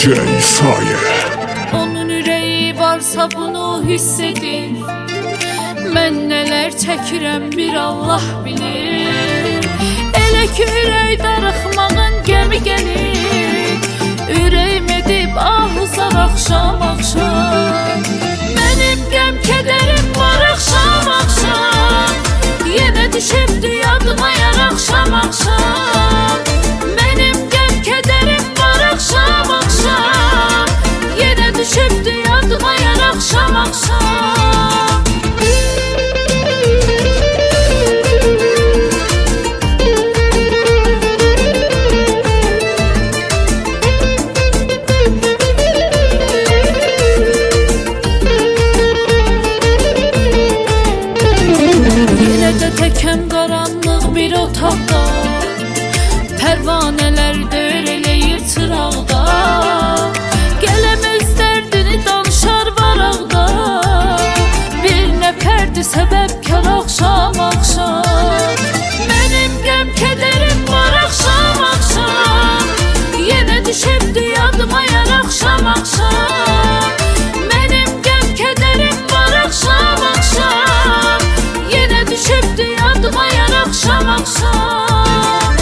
DJ Saye. Onun ürəyi varsa bunu hiss edir. Mən nələr çəkirəm bir Allah bilir. Elə ki ürək darıxmağın gəmi gəlir. Ürəyim edib ahızar axşam axşam. Mənim qəm kədərim var axşam axşam. Yenə düşübdü yadıma yar axşam axşam. Mənim qəm kədərim var axşam axşam. Yenə düşübdü yadıma yar axşam axşam. Təkəm qaranlıq bir otaqda, pərvanələr dörələyir çıraqda. Gələməz dərdini danışar varaqda. Bir nəfərdir səbəbkar axşam axşam. Mənim qəm kədərim var axşam axşam. Yenə düşübdü yadıma yar axşam axşam. Mənim qəm kədərim var axşam axşam. Yenə düşübdü yadıma yar axşam axşam.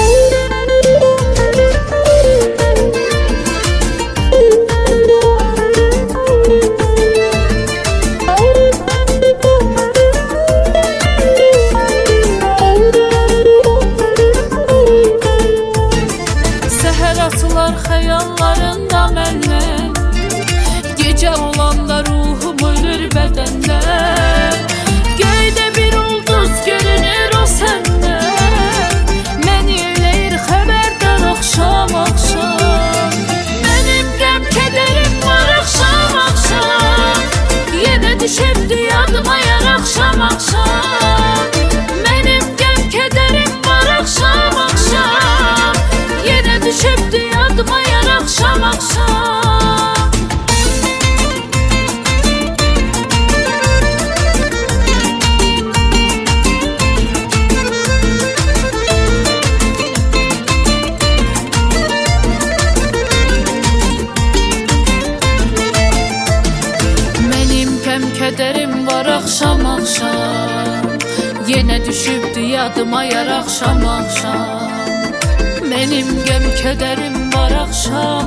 Səhər açılar xəyallarında məndən. Gecə olanda ruhum ölür bədəndən. Göydə bir ulduz görünür o səndən. Məni eləyir xəbərdar axşam axşam. Mənim qəm kədərim var axşam axşam. Yenə düşübdü yadıma yar axşam axşam. Mənim qəm kədərim var axşam axşam. Yenə düşübdü yadıma yar axşam axşam. Kədərim var axşam axşam. Yenə düşübdü yadıma yar axşam axşam. Mənim qəm kədərim var axşam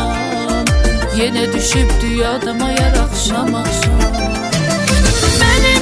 axşam. Yenə düşübdü yadıma yar axşam axşam. Mənim